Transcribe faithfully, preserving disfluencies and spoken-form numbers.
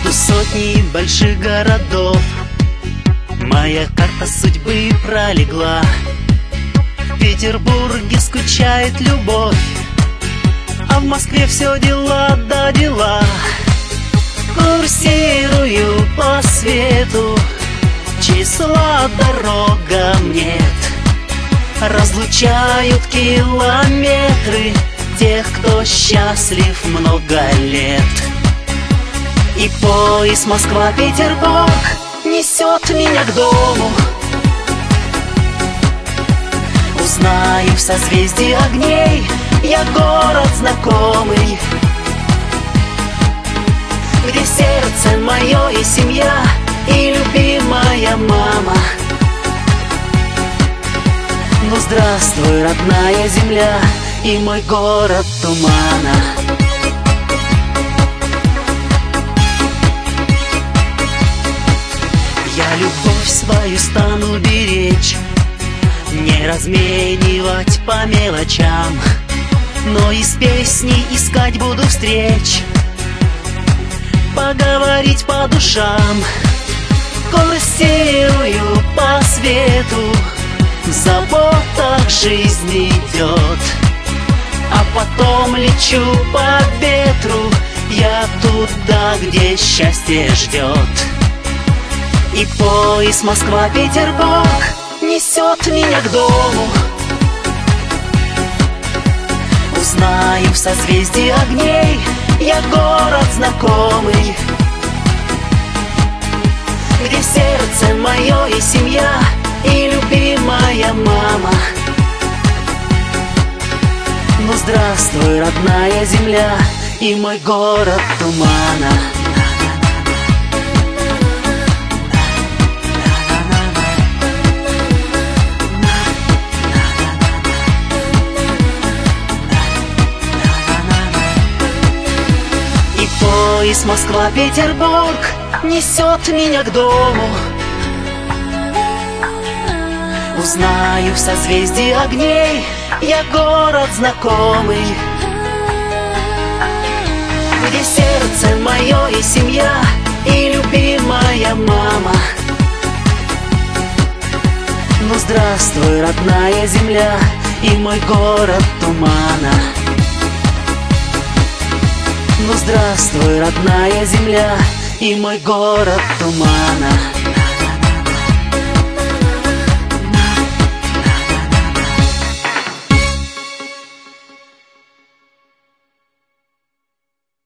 Между сотней больших городов моя карта судьбы пролегла. В Петербурге скучает любовь, а в Москве все дела да дела. Курсирую по свету, числа дорогам нет. Разлучают километры тех, кто счастлив много лет. И поезд Москва-Петербург несет меня к дому. Узнаю в созвездии огней я город знакомый, где сердце мое и семья, и любимая мама. Ну здравствуй, родная земля, и мой город тумана. Я любовь свою стану беречь, не разменивать по мелочам, но из песней искать буду встреч, поговорить по душам. Курсирую по свету, в заботах жизнь идет, а потом лечу по ветру я туда, где счастье ждет. И поезд Москва-Петербург несет меня к дому. Узнаю в созвездии огней я город знакомый, где сердце мое и семья, и любимая мама. Ну здравствуй, родная земля, и мой город тумана. И поезд Москва-Петербург несет меня к дому. Узнаю в созвездии огней я город знакомый, где сердце мое и семья, и любимая мама. Ну здравствуй, родная земля, и мой город тумана. Ну здравствуй, родная земля, и мой город тумана.